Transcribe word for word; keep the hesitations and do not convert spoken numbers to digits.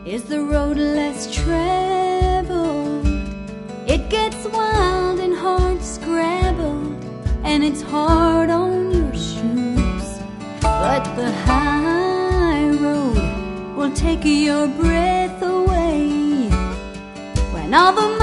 is the road less traveled. It gets wild and hard scrabbled, and it's hard on your shoes. But the high road will take your breath away when all the